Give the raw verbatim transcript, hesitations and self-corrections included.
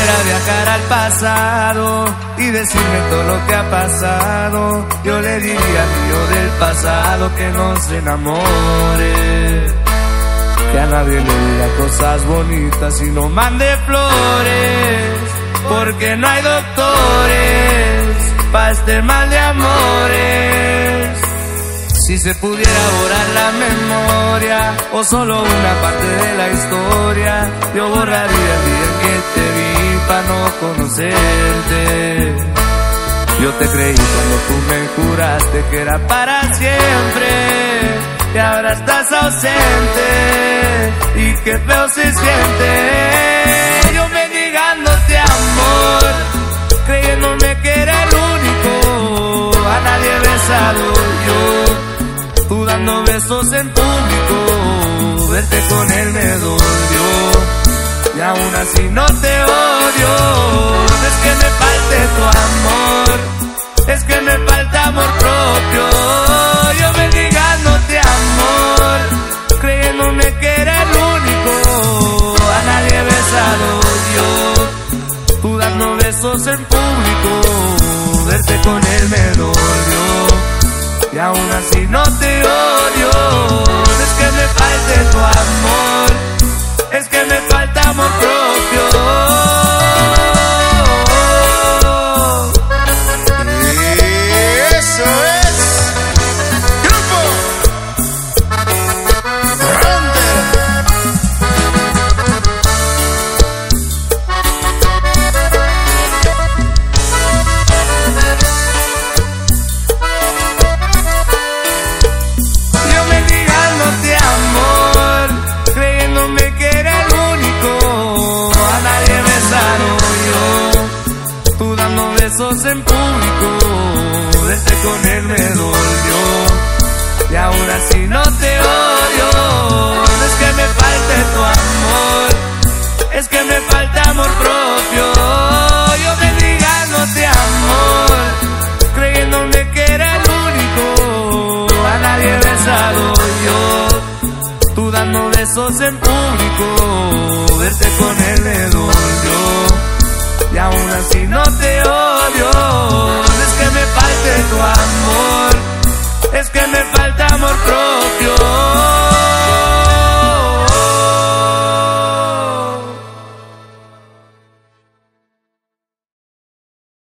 pudiera viajar al pasado y decirme todo lo que ha pasado, yo le diría a mi yo del pasado que no se enamore, que a nadie le diga cosas bonitas y no mande flores, porque no hay doctores pa' este mal de amores. Si se pudiera borrar la memoria o solo una parte de la historia, yo borraría el día en que te vi pa' no conocerte. Yo te creí cuando tú me juraste que era para siempre, y ahora estás ausente y qué feo se siente. Yo mendigándote amor, creyéndome que era el único, a nadie he besado yo, tú dando besos en público, verte con él me dolió, y aún así no te odio. Es que me falte tu amor, es que me falta amor propio. Yo mendigándote amor, creyéndome que era el único, a nadie he besado yo, tú dando besos en público, verte con él me dolió, y aún así no te odio. Es que me falte tu amor, es que me falta amor propio. Eso es Grupo Ronder. Yo mendigándote amor, creyéndome que era el único, a nadie he besado yo, tú dando besos en público, verte con él me dolió, y aún así no te odio. Es que me falte tu amor, es que me falta amor propio. Yo mendigándote amor, creyéndome que era el único, a nadie he besado yo, tú dando besos en público, verte con él me dolió, y aún así no te odio.